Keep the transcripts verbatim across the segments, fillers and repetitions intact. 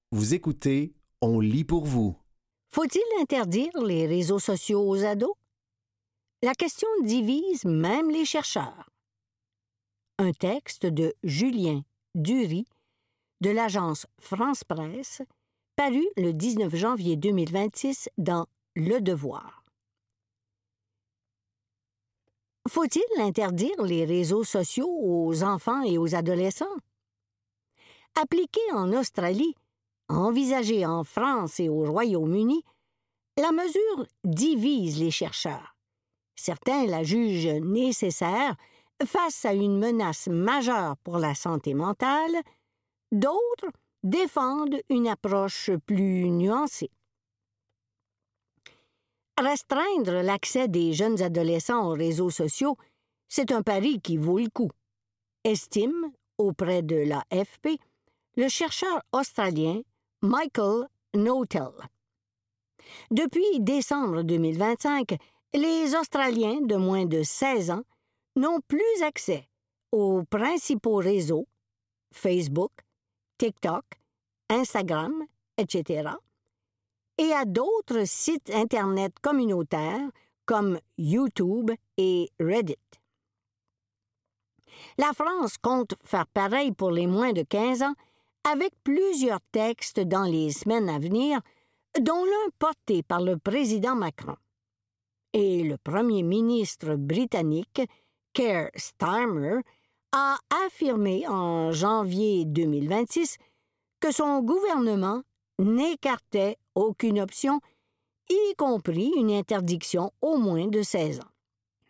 Vous écoutez, on lit pour vous. Faut-il interdire les réseaux sociaux aux ados? La question divise même les chercheurs. Un texte de Julien Dury de l'agence France Presse, paru le dix-neuf janvier deux mille vingt-six dans Le Devoir. Faut-il interdire les réseaux sociaux aux enfants et aux adolescents? Appliqué en Australie, envisagé en France et au Royaume-Uni, la mesure divise les chercheurs. Certains la jugent nécessaire face à une menace majeure pour la santé mentale, d'autres défendent une approche plus nuancée. Restreindre l'accès des jeunes adolescents aux réseaux sociaux, c'est un pari qui vaut le coup, estime, auprès de l'A F P, le chercheur australien Michael Noetell. Depuis décembre deux mille vingt-cinq, les Australiens de moins de seize ans n'ont plus accès aux principaux réseaux, Facebook, TikTok, Instagram, et cetera, et à d'autres sites Internet communautaires comme YouTube et Reddit. La France compte faire pareil pour les moins de quinze ans avec plusieurs textes dans les semaines à venir, dont l'un porté par le président Macron. Et le premier ministre britannique, Keir Starmer, a affirmé en janvier deux mille vingt-six que son gouvernement n'écartait aucune option, y compris une interdiction au moins de seize ans.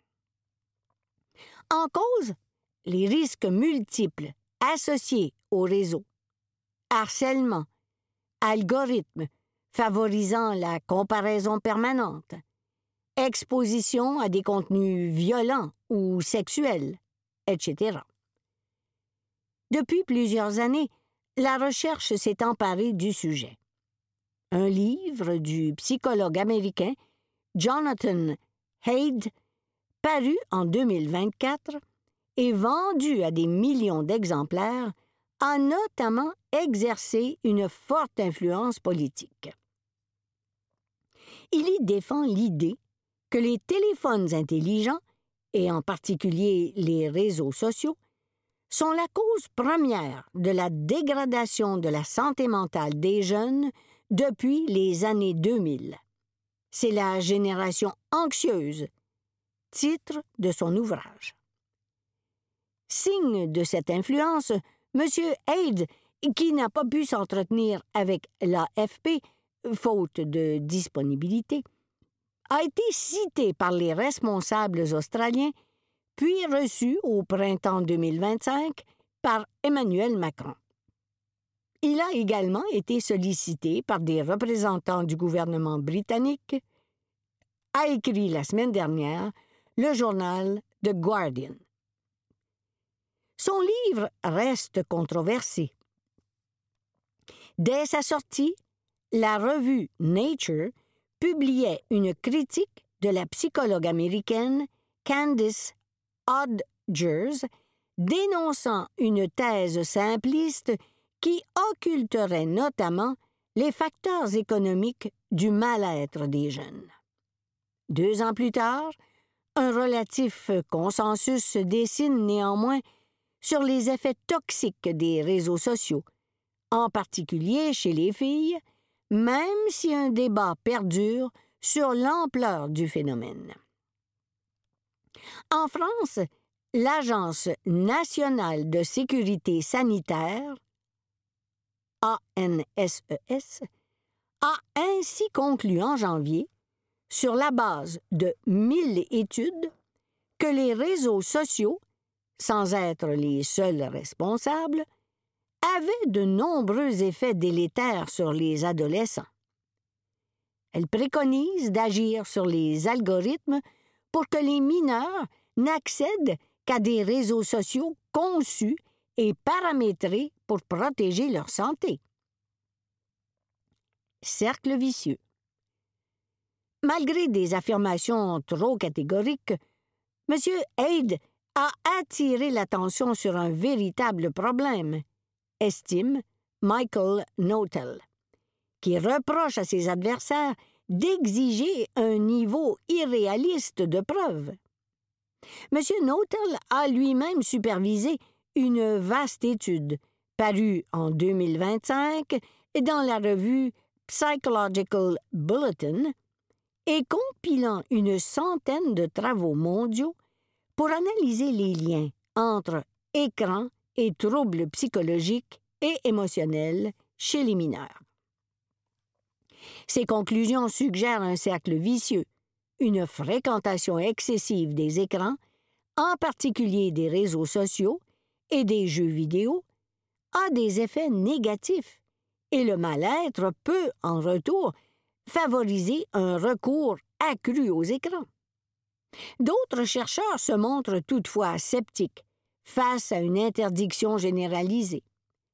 En cause, les risques multiples associés au réseau, harcèlement, algorithmes favorisant la comparaison permanente, exposition à des contenus violents ou sexuels, et cetera. Depuis plusieurs années, la recherche s'est emparée du sujet. Un livre du psychologue américain Jonathan Haidt, paru en deux mille vingt-quatre et vendu à des millions d'exemplaires, a notamment exercé une forte influence politique. Il y défend l'idée que les téléphones intelligents, et en particulier les réseaux sociaux, sont la cause première de la dégradation de la santé mentale des jeunes depuis les années deux mille. C'est la génération anxieuse, titre de son ouvrage. Signe de cette influence, M. Haidt, qui n'a pas pu s'entretenir avec l'A F P, faute de disponibilité, a été cité par les responsables australiens, puis reçu au printemps deux mille vingt-cinq par Emmanuel Macron. Il a également été sollicité par des représentants du gouvernement britannique, a écrit la semaine dernière le journal The Guardian. Son livre reste controversé. Dès sa sortie, la revue Nature publiait une critique de la psychologue américaine Candice Odgers, dénonçant une thèse simpliste qui occulterait notamment les facteurs économiques du mal-être des jeunes. Deux ans plus tard, un relatif consensus se dessine néanmoins sur les effets toxiques des réseaux sociaux, en particulier chez les filles, même si un débat perdure sur l'ampleur du phénomène. En France, l'Agence nationale de sécurité sanitaire, A N S E S, a ainsi conclu en janvier, sur la base de mille études, que les réseaux sociaux, sans être les seuls responsables, avaient de nombreux effets délétères sur les adolescents. Elle préconise d'agir sur les algorithmes pour que les mineurs n'accèdent qu'à des réseaux sociaux conçus et paramétrés pour protéger leur santé. Cercle vicieux. Malgré des affirmations trop catégoriques, M. Haidt a attiré l'attention sur un véritable problème, estime Michael Noetell. qui reproche à ses adversaires d'exiger un niveau irréaliste de preuves. M. Noettle a lui-même supervisé une vaste étude, parue en deux mille vingt-cinq dans la revue Psychological Bulletin, et compilant une centaine de travaux mondiaux pour analyser les liens entre écran et troubles psychologiques et émotionnels chez les mineurs. Ces conclusions suggèrent un cercle vicieux, une fréquentation excessive des écrans, en particulier des réseaux sociaux et des jeux vidéo, a des effets négatifs et le mal-être peut, en retour, favoriser un recours accru aux écrans. D'autres chercheurs se montrent toutefois sceptiques face à une interdiction généralisée.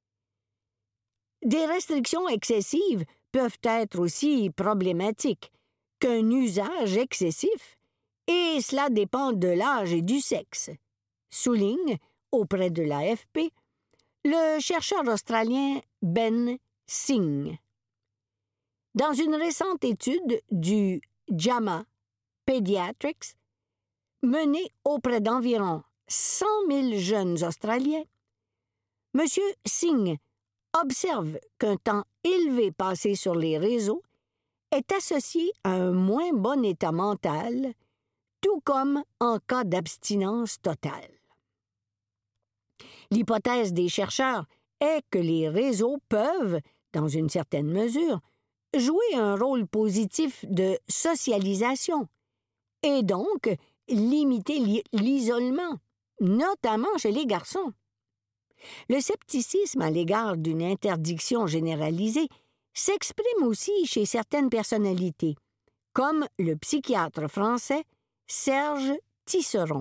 Des restrictions excessives peuvent être aussi problématiques qu'un usage excessif, et cela dépend de l'âge et du sexe, souligne, auprès de l'A F P, le chercheur australien Ben Singh. Dans une récente étude du JAMA Pediatrics, menée auprès d'environ cent mille jeunes Australiens, M. Singh observe qu'un temps élevé passé sur les réseaux est associé à un moins bon état mental, tout comme en cas d'abstinence totale. L'hypothèse des chercheurs est que les réseaux peuvent, dans une certaine mesure, jouer un rôle positif de socialisation et donc limiter l'isolement, notamment chez les garçons. Le scepticisme à l'égard d'une interdiction généralisée s'exprime aussi chez certaines personnalités, comme le psychiatre français Serge Tisseron.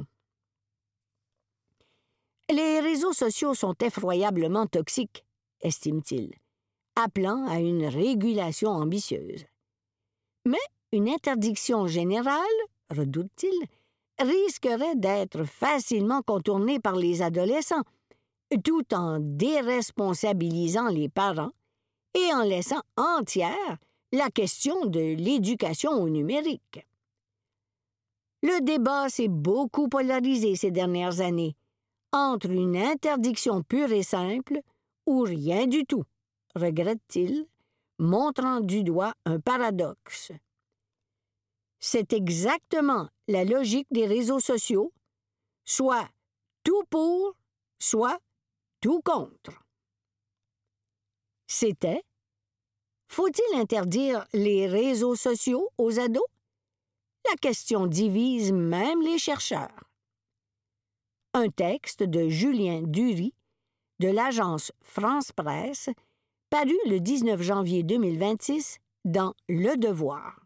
Les réseaux sociaux sont effroyablement toxiques, estime-t-il, appelant à une régulation ambitieuse. Mais une interdiction générale, redoute-t-il, risquerait d'être facilement contournée par les adolescents, tout en déresponsabilisant les parents et en laissant entière la question de l'éducation au numérique. Le débat s'est beaucoup polarisé ces dernières années, entre une interdiction pure et simple ou rien du tout, regrette-t-il, montrant du doigt un paradoxe. C'est exactement la logique des réseaux sociaux, soit tout pour, soit tout contre. C'était « Faut-il interdire les réseaux sociaux aux ados? » La question divise même les chercheurs. Un texte de Julien Dury, de l'agence France Presse, paru le dix-neuf janvier deux mille vingt-six dans Le Devoir.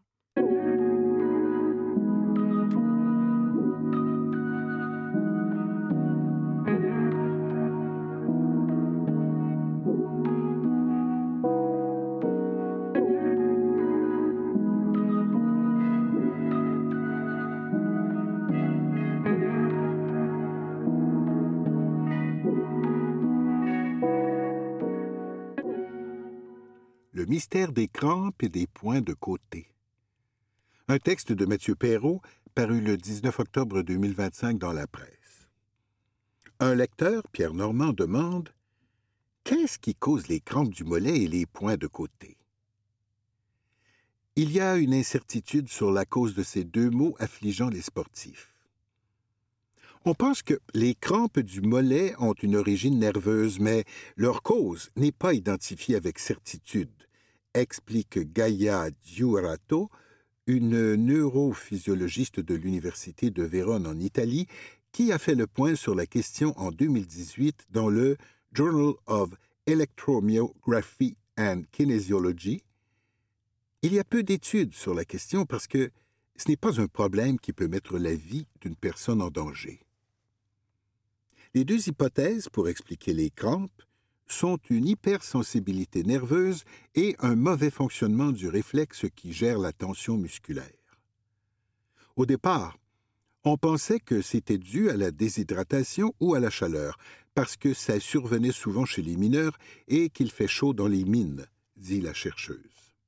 Le mystère des crampes et des points de côté. Un texte de Mathieu Perrault, paru le dix-neuf octobre deux mille vingt-cinq dans la presse. Un lecteur, Pierre Normand, demande « Qu'est-ce qui cause les crampes du mollet et les points de côté ?» Il y a une incertitude sur la cause de ces deux maux affligeant les sportifs. On pense que les crampes du mollet ont une origine nerveuse, mais leur cause n'est pas identifiée avec certitude, explique Gaia Giurato, une neurophysiologiste de l'Université de Vérone en Italie, qui a fait le point sur la question en deux mille dix-huit dans le Journal of Electromyography and Kinesiology. Il y a peu d'études sur la question parce que ce n'est pas un problème qui peut mettre la vie d'une personne en danger. Les deux hypothèses pour expliquer les crampes sont une hypersensibilité nerveuse et un mauvais fonctionnement du réflexe qui gère la tension musculaire. Au départ, on pensait que c'était dû à la déshydratation ou à la chaleur, parce que ça survenait souvent chez les mineurs et qu'il fait chaud dans les mines, dit la chercheuse.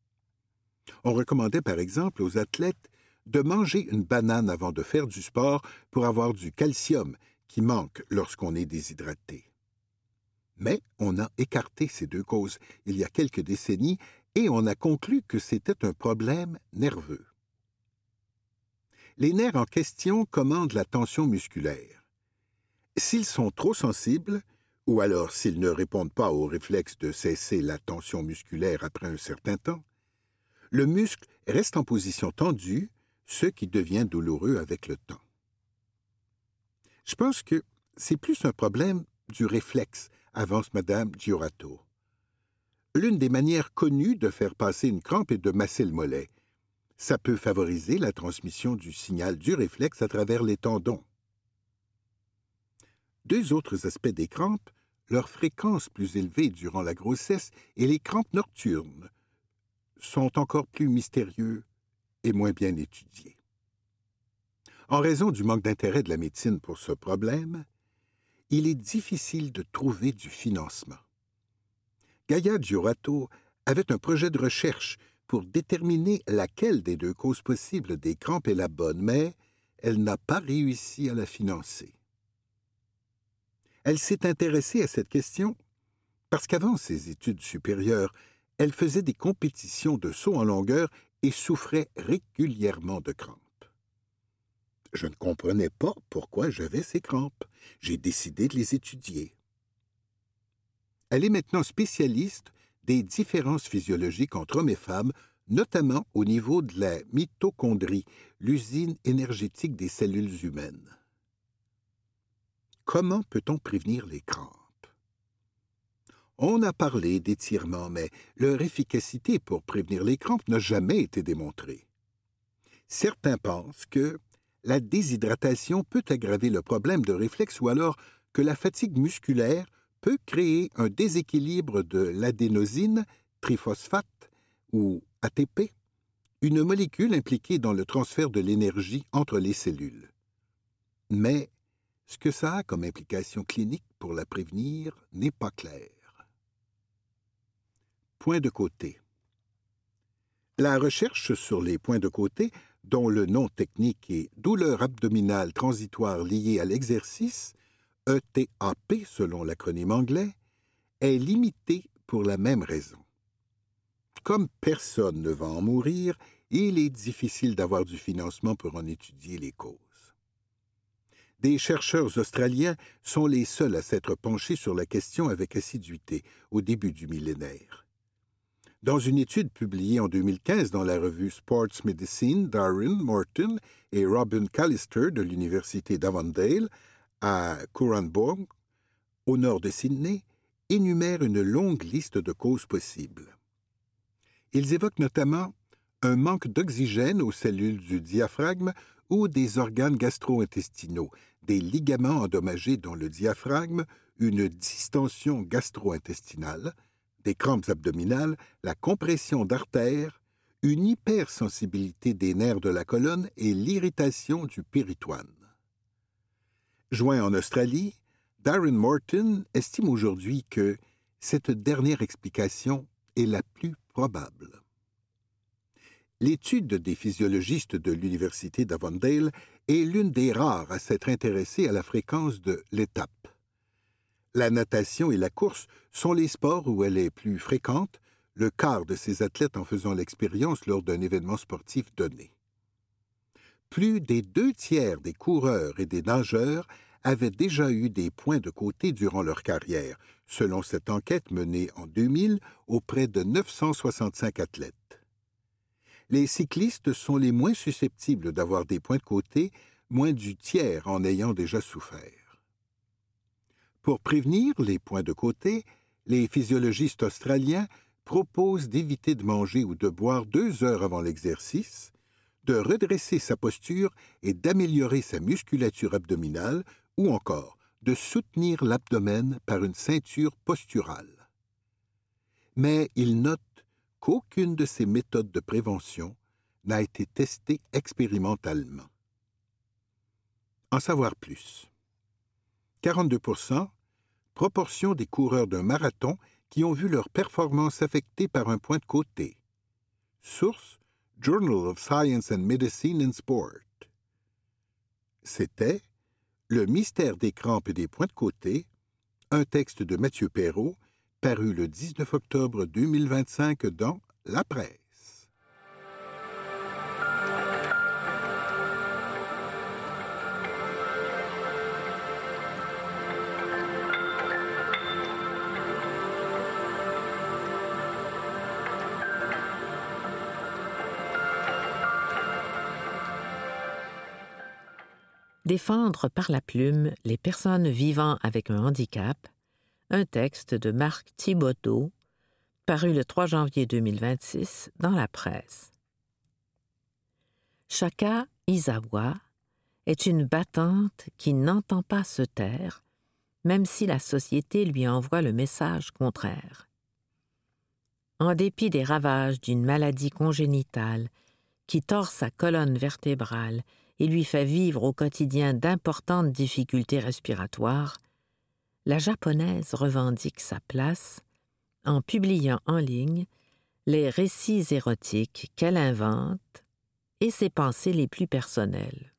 On recommandait par exemple aux athlètes de manger une banane avant de faire du sport pour avoir du calcium qui manque lorsqu'on est déshydraté. Mais on a écarté ces deux causes il y a quelques décennies et on a conclu que c'était un problème nerveux. Les nerfs en question commandent la tension musculaire. S'ils sont trop sensibles, ou alors s'ils ne répondent pas au réflexe de cesser la tension musculaire après un certain temps, le muscle reste en position tendue, ce qui devient douloureux avec le temps. Je pense que c'est plus un problème du réflexe, avance Madame Giurato. L'une des manières connues de faire passer une crampe est de masser le mollet. Ça peut favoriser la transmission du signal du réflexe à travers les tendons. Deux autres aspects des crampes, leur fréquence plus élevée durant la grossesse et les crampes nocturnes, sont encore plus mystérieux et moins bien étudiés. En raison du manque d'intérêt de la médecine pour ce problème, il est difficile de trouver du financement. Gaia Giurato avait un projet de recherche pour déterminer laquelle des deux causes possibles des crampes est la bonne, mais elle n'a pas réussi à la financer. Elle s'est intéressée à cette question parce qu'avant ses études supérieures, elle faisait des compétitions de saut en longueur et souffrait régulièrement de crampes. Je ne comprenais pas pourquoi j'avais ces crampes. J'ai décidé de les étudier. Elle est maintenant spécialiste des différences physiologiques entre hommes et femmes, notamment au niveau de la mitochondrie, l'usine énergétique des cellules humaines. Comment peut-on prévenir les crampes? On a parlé d'étirement, mais leur efficacité pour prévenir les crampes n'a jamais été démontrée. Certains pensent que la déshydratation peut aggraver le problème de réflexe ou alors que la fatigue musculaire peut créer un déséquilibre de l'adénosine triphosphate ou A T P, une molécule impliquée dans le transfert de l'énergie entre les cellules. Mais ce que ça a comme implication clinique pour la prévenir n'est pas clair. Points de côté. La recherche sur les points de côté, dont le nom technique est douleur abdominale transitoire liée à l'exercice, E T A P selon l'acronyme anglais, est limitée pour la même raison. Comme personne ne va en mourir, il est difficile d'avoir du financement pour en étudier les causes. Des chercheurs australiens sont les seuls à s'être penchés sur la question avec assiduité au début du millénaire. Dans une étude publiée en deux mille quinze dans la revue Sports Medicine, Darren Morton et Robin Callister de l'Université d'Avondale à Coranbourg, au nord de Sydney, énumèrent une longue liste de causes possibles. Ils évoquent notamment un manque d'oxygène aux cellules du diaphragme ou des organes gastro-intestinaux, des ligaments endommagés dans le diaphragme, une distension gastro-intestinale, des crampes abdominales, la compression d'artères, une hypersensibilité des nerfs de la colonne et l'irritation du péritoine. Joint en Australie, Darren Morton estime aujourd'hui que cette dernière explication est la plus probable. L'étude des physiologistes de l'Université d'Avondale est l'une des rares à s'être intéressée à la fréquence de l'étape. La natation et la course sont les sports où elle est plus fréquente, le quart de ces athlètes en faisant l'expérience lors d'un événement sportif donné. Plus des deux tiers des coureurs et des nageurs avaient déjà eu des points de côté durant leur carrière, selon cette enquête menée en deux mille auprès de neuf cent soixante-cinq athlètes. Les cyclistes sont les moins susceptibles d'avoir des points de côté, moins du tiers en ayant déjà souffert. Pour prévenir les points de côté, les physiologistes australiens proposent d'éviter de manger ou de boire deux heures avant l'exercice, de redresser sa posture et d'améliorer sa musculature abdominale ou encore de soutenir l'abdomen par une ceinture posturale. Mais ils notent qu'aucune de ces méthodes de prévention n'a été testée expérimentalement. En savoir plus. quarante-deux pour cent, proportion des coureurs d'un marathon qui ont vu leur performance affectée par un point de côté. Source: Journal of Science and Medicine and Sport. C'était Le mystère des crampes et des points de côté, un texte de Mathieu Perrault, paru le dix-neuf octobre deux mille vingt-cinq dans La Presse. Défendre par la plume les personnes vivant avec un handicap, un texte de Marc Thibodeau, paru le trois janvier deux mille vingt-six dans La Presse. Shaka Izawa est une battante qui n'entend pas se taire, même si la société lui envoie le message contraire. En dépit des ravages d'une maladie congénitale qui tord sa colonne vertébrale et lui fait vivre au quotidien d'importantes difficultés respiratoires, la japonaise revendique sa place en publiant en ligne les récits érotiques qu'elle invente et ses pensées les plus personnelles.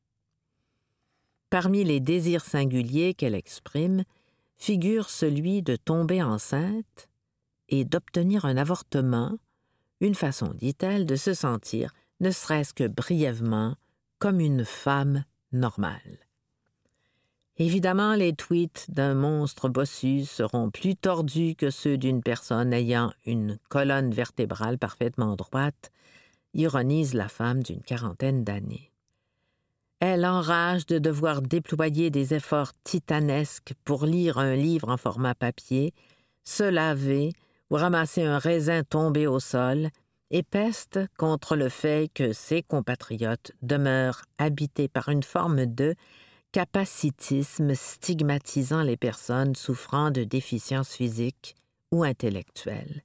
Parmi les désirs singuliers qu'elle exprime figure celui de tomber enceinte et d'obtenir un avortement, une façon, dit-elle, de se sentir, ne serait-ce que brièvement, comme une femme normale. Évidemment, les tweets d'un monstre bossu seront plus tordus que ceux d'une personne ayant une colonne vertébrale parfaitement droite, ironise la femme d'une quarantaine d'années. Elle enrage de devoir déployer des efforts titanesques pour lire un livre en format papier, se laver ou ramasser un raisin tombé au sol, et peste contre le fait que ses compatriotes demeurent habités par une forme de capacitisme stigmatisant les personnes souffrant de déficiences physiques ou intellectuelles.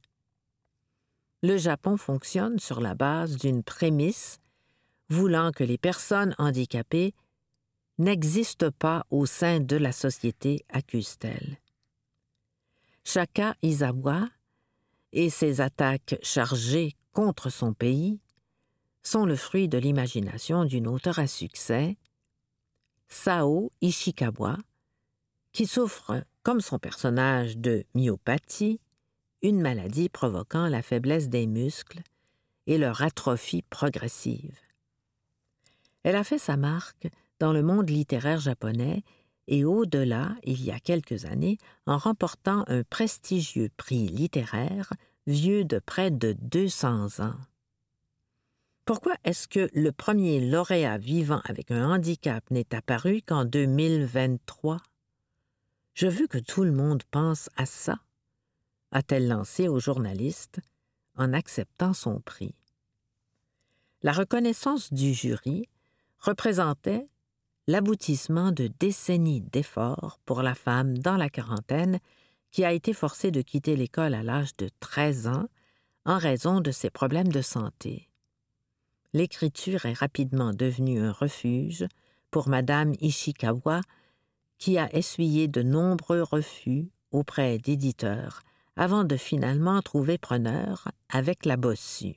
Le Japon fonctionne sur la base d'une prémisse voulant que les personnes handicapées n'existent pas au sein de la société, accuse-t-elle. Shaka Izawa et ses attaques chargées contre son pays sont le fruit de l'imagination d'une auteure à succès, Sao Ishikawa, qui souffre, comme son personnage, de myopathie, une maladie provoquant la faiblesse des muscles et leur atrophie progressive. Elle a fait sa marque dans le monde littéraire japonais et au-delà, il y a quelques années, en remportant un prestigieux prix littéraire vieux de près de deux cents ans. Pourquoi est-ce que le premier lauréat vivant avec un handicap n'est apparu qu'en deux mille vingt-trois? Je veux que tout le monde pense à ça, a-t-elle lancé aux journalistes en acceptant son prix. La reconnaissance du jury représentait l'aboutissement de décennies d'efforts pour la femme dans la quarantaine qui a été forcée de quitter l'école à l'âge de treize ans en raison de ses problèmes de santé. L'écriture est rapidement devenue un refuge pour Madame Ishikawa, qui a essuyé de nombreux refus auprès d'éditeurs avant de finalement trouver preneur avec la bossue.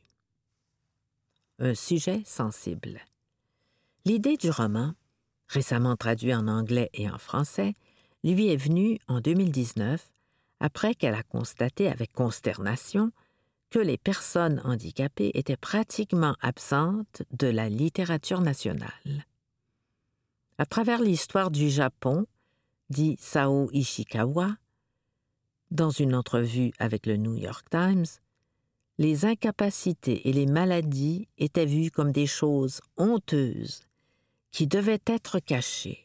Un sujet sensible. L'idée du roman, récemment traduit en anglais et en français, lui est venue en deux mille dix-neuf après qu'elle a constaté avec consternation que les personnes handicapées étaient pratiquement absentes de la littérature nationale. À travers l'histoire du Japon, dit Sao Ishikawa, dans une entrevue avec le New York Times, les incapacités et les maladies étaient vues comme des choses honteuses qui devaient être cachées.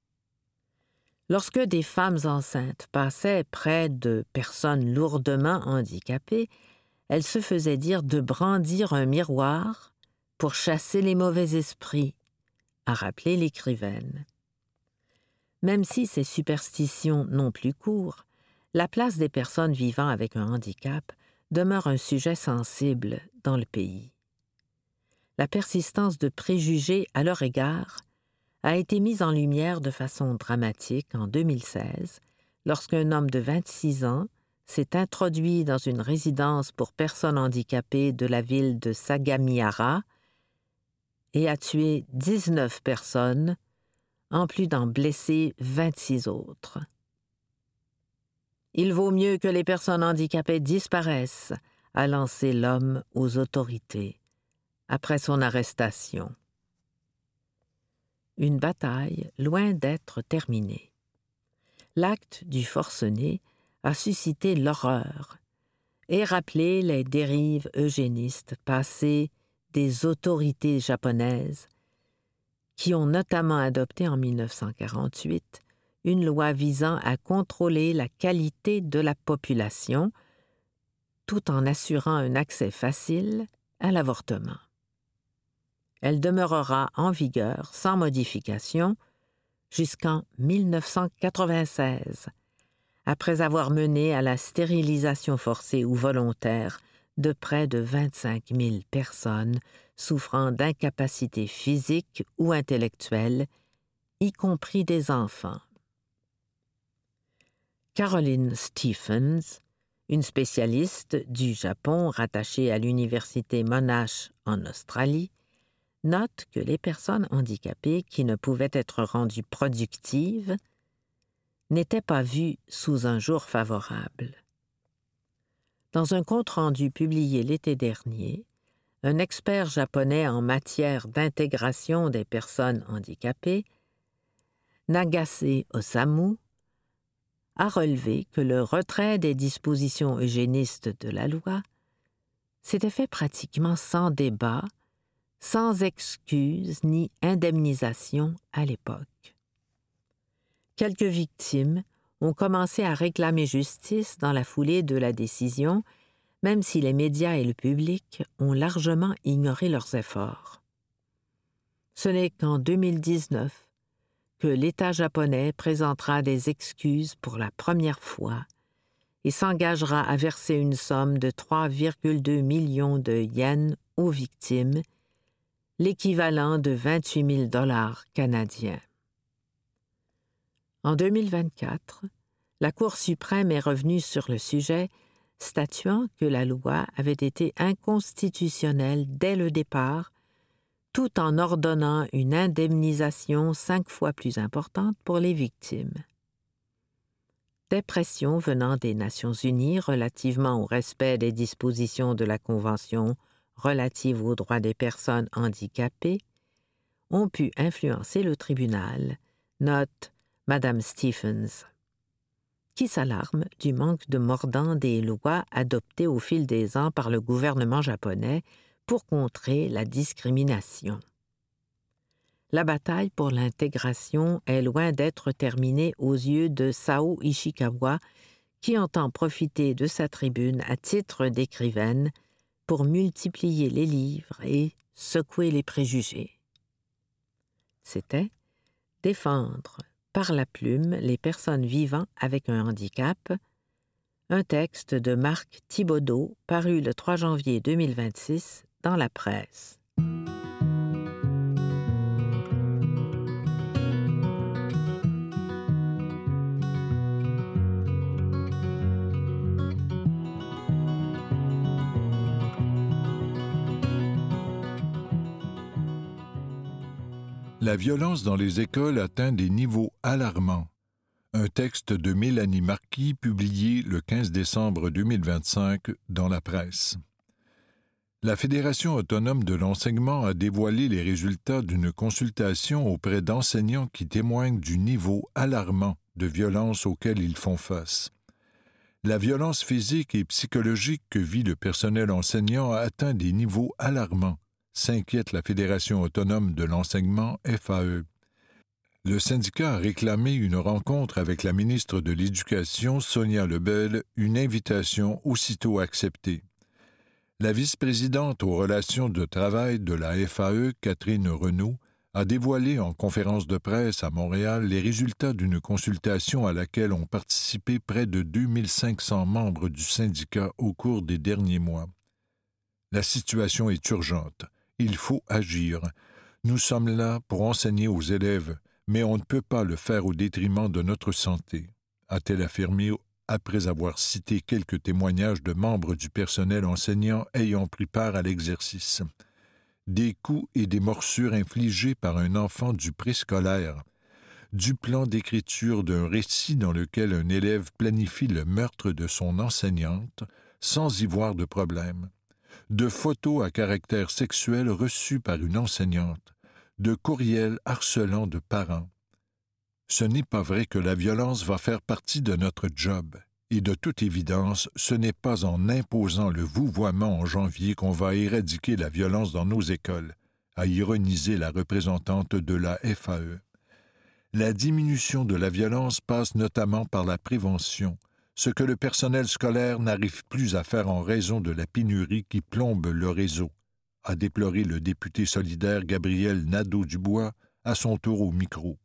Lorsque des femmes enceintes passaient près de personnes lourdement handicapées, elles se faisaient dire de brandir un miroir pour chasser les mauvais esprits, a rappelé l'écrivaine. Même si ces superstitions n'ont plus cours, la place des personnes vivant avec un handicap demeure un sujet sensible dans le pays. La persistance de préjugés à leur égard a été mise en lumière de façon dramatique en deux mille seize, lorsqu'un homme de vingt-six ans, s'est introduit dans une résidence pour personnes handicapées de la ville de Sagamihara et a tué dix-neuf personnes, en plus d'en blesser vingt-six autres. « Il vaut mieux que les personnes handicapées disparaissent », a lancé l'homme aux autorités après son arrestation. Une bataille loin d'être terminée. L'acte du forcené a suscité l'horreur et rappelé les dérives eugénistes passées des autorités japonaises qui ont notamment adopté en mille neuf cent quarante-huit une loi visant à contrôler la qualité de la population tout en assurant un accès facile à l'avortement. Elle demeurera en vigueur sans modification jusqu'en mille neuf cent quatre-vingt-seize, après avoir mené à la stérilisation forcée ou volontaire de près de vingt-cinq mille personnes souffrant d'incapacité physique ou intellectuelle, y compris des enfants. Caroline Stephens, une spécialiste du Japon rattachée à l'université Monash en Australie, note que les personnes handicapées qui ne pouvaient être rendues productives n'étaient pas vues sous un jour favorable. Dans un compte-rendu publié l'été dernier, un expert japonais en matière d'intégration des personnes handicapées, Nagase Osamu, a relevé que le retrait des dispositions eugénistes de la loi s'était fait pratiquement sans débat, sans excuse ni indemnisation à l'époque. Quelques victimes ont commencé à réclamer justice dans la foulée de la décision, même si les médias et le public ont largement ignoré leurs efforts. Ce n'est qu'en deux mille dix-neuf que l'État japonais présentera des excuses pour la première fois et s'engagera à verser une somme de trois virgule deux millions de yens aux victimes, l'équivalent de vingt-huit mille dollars canadiens. En deux mille vingt-quatre, la Cour suprême est revenue sur le sujet, statuant que la loi avait été inconstitutionnelle dès le départ, tout en ordonnant une indemnisation cinq fois plus importante pour les victimes. Des pressions venant des Nations unies relativement au respect des dispositions de la Convention relative aux droits des personnes handicapées ont pu influencer le tribunal, note Madame Stephens, qui s'alarme du manque de mordant des lois adoptées au fil des ans par le gouvernement japonais pour contrer la discrimination. La bataille pour l'intégration est loin d'être terminée aux yeux de Sao Ishikawa, qui entend profiter de sa tribune à titre d'écrivaine pour multiplier les livres et secouer les préjugés. C'était défendre par la plume les personnes vivant avec un handicap, un texte de Marc Thibodeau paru le trois janvier deux mille vingt-six dans la presse. La violence dans les écoles atteint des niveaux alarmants. Un texte de Mélanie Marquis publié le quinze décembre deux mille vingt-cinq dans la presse. La Fédération autonome de l'enseignement a dévoilé les résultats d'une consultation auprès d'enseignants qui témoignent du niveau alarmant de violence auquel ils font face. La violence physique et psychologique que vit le personnel enseignant a atteint des niveaux alarmants, s'inquiète la Fédération autonome de l'enseignement F A E. Le syndicat a réclamé une rencontre avec la ministre de l'Éducation, Sonia Lebel, une invitation aussitôt acceptée. La vice-présidente aux relations de travail de la F A E, Catherine Renaud, a dévoilé en conférence de presse à Montréal les résultats d'une consultation à laquelle ont participé près de deux mille cinq cents membres du syndicat au cours des derniers mois. La situation est urgente. Il faut agir. Nous sommes là pour enseigner aux élèves, mais on ne peut pas le faire au détriment de notre santé, a-t-elle affirmé après avoir cité quelques témoignages de membres du personnel enseignant ayant pris part à l'exercice. Des coups et des morsures infligés par un enfant du préscolaire, du plan d'écriture d'un récit dans lequel un élève planifie le meurtre de son enseignante sans y voir de problème, de photos à caractère sexuel reçues par une enseignante, de courriels harcelants de parents. Ce n'est pas vrai que la violence va faire partie de notre job, et de toute évidence, ce n'est pas en imposant le vouvoiement en janvier qu'on va éradiquer la violence dans nos écoles, a ironisé la représentante de la F A E. La diminution de la violence passe notamment par la prévention, ce que le personnel scolaire n'arrive plus à faire en raison de la pénurie qui plombe le réseau, a déploré le député solidaire Gabriel Nadeau-Dubois à son tour au micro.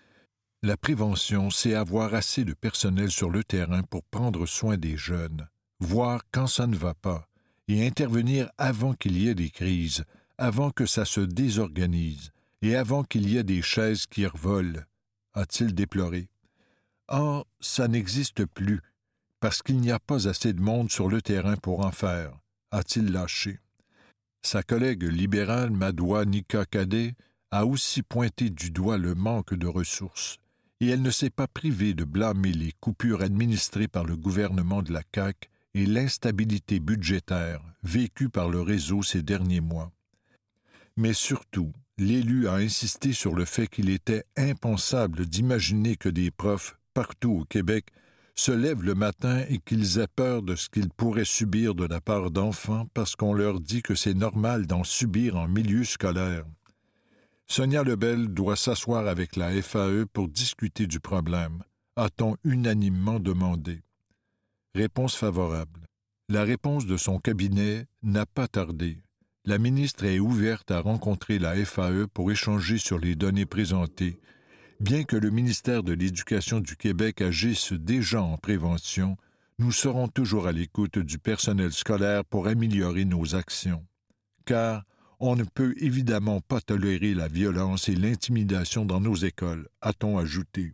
La prévention, c'est avoir assez de personnel sur le terrain pour prendre soin des jeunes, voir quand ça ne va pas, et intervenir avant qu'il y ait des crises, avant que ça se désorganise, et avant qu'il y ait des chaises qui revolent, a-t-il déploré. Or, ça n'existe plus, parce qu'il n'y a pas assez de monde sur le terrain pour en faire, a-t-il lâché. Sa collègue libérale Madoua Nika Kadé a aussi pointé du doigt le manque de ressources, et elle ne s'est pas privée de blâmer les coupures administrées par le gouvernement de la C A Q et l'instabilité budgétaire vécue par le réseau ces derniers mois. Mais surtout, l'élu a insisté sur le fait qu'il était impensable d'imaginer que des profs, partout au Québec, se lèvent le matin et qu'ils aient peur de ce qu'ils pourraient subir de la part d'enfants parce qu'on leur dit que c'est normal d'en subir en milieu scolaire. Sonia Lebel doit s'asseoir avec la F A E pour discuter du problème, a-t-on unanimement demandé. Réponse favorable. La réponse de son cabinet n'a pas tardé. La ministre est ouverte à rencontrer la F A E pour échanger sur les données présentées. Bien que le ministère de l'Éducation du Québec agisse déjà en prévention, nous serons toujours à l'écoute du personnel scolaire pour améliorer nos actions. Car on ne peut évidemment pas tolérer la violence et l'intimidation dans nos écoles, a-t-on ajouté.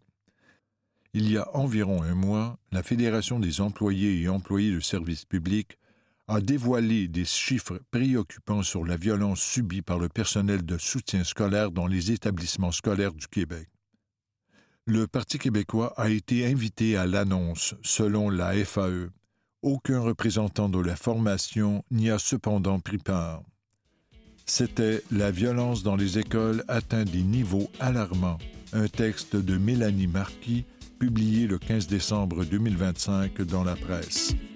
Il y a environ un mois, la Fédération des employés et employés de services publics a dévoilé des chiffres préoccupants sur la violence subie par le personnel de soutien scolaire dans les établissements scolaires du Québec. Le Parti québécois a été invité à l'annonce, selon la F A E. Aucun représentant de la formation n'y a cependant pris part. C'était « La violence dans les écoles atteint des niveaux alarmants », un texte de Mélanie Marquis, publié le quinze décembre deux mille vingt-cinq dans la presse.